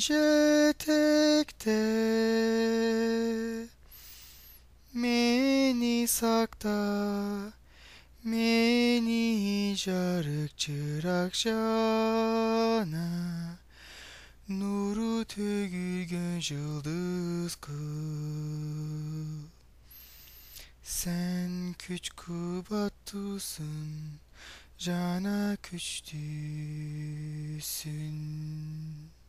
etekte meni sakta meni jarık çırak jana nuru tөгülgön yıldız kıl. Sen küç kubattusun, jana küçtüsün.